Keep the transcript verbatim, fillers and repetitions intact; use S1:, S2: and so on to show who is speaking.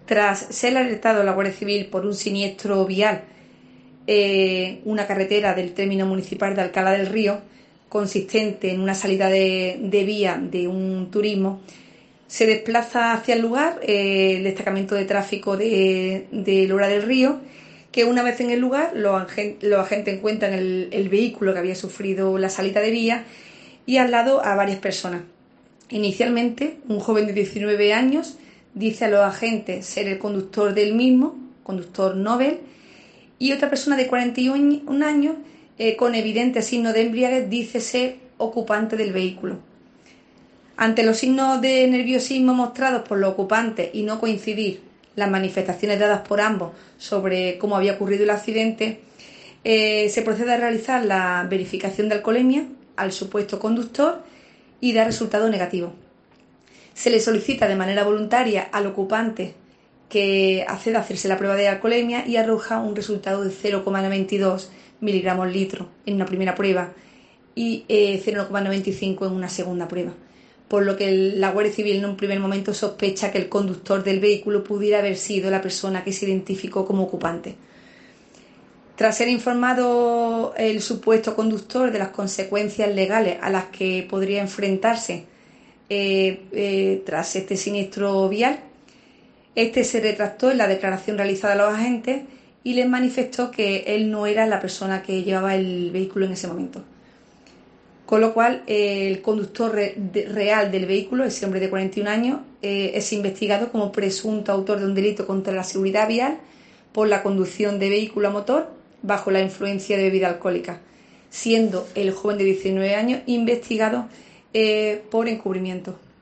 S1: Tras ser alertado a la Guardia Civil por un siniestro vial, eh, una carretera del término municipal de Alcalá del Río, consistente en una salida de, de vía de un turismo, se desplaza hacia el lugar eh, el destacamento de tráfico de, de Lora del Río, que una vez en el lugar los, agentes, los agentes encuentran el, el vehículo que había sufrido la salida de vía y al lado a varias personas. Inicialmente, un joven de diecinueve años dice a los agentes ser el conductor del mismo, conductor Nobel, y otra persona de cuarenta y un años, eh, con evidente signo de embriaguez, dice ser ocupante del vehículo. Ante los signos de nerviosismo mostrados por los ocupantes y no coincidir las manifestaciones dadas por ambos sobre cómo había ocurrido el accidente, eh, se procede a realizar la verificación de alcoholemia al supuesto conductor y da resultado negativo. Se le solicita de manera voluntaria al ocupante que acceda a hacerse la prueba de alcoholemia y arroja un resultado de cero coma noventa y dos miligramos litro en una primera prueba y eh, cero coma noventa y cinco en una segunda prueba, por lo que la Guardia Civil en un primer momento sospecha que el conductor del vehículo pudiera haber sido la persona que se identificó como ocupante. Tras ser informado el supuesto conductor de las consecuencias legales a las que podría enfrentarse eh, eh, tras este siniestro vial, este se retractó en la declaración realizada a los agentes y les manifestó que él no era la persona que llevaba el vehículo en ese momento. Con lo cual, eh, el conductor re- de, real del vehículo, ese hombre de cuarenta y un años, eh, es investigado como presunto autor de un delito contra la seguridad vial por la conducción de vehículo a motor bajo la influencia de bebida alcohólica, siendo el joven de diecinueve años investigado eh, por encubrimiento.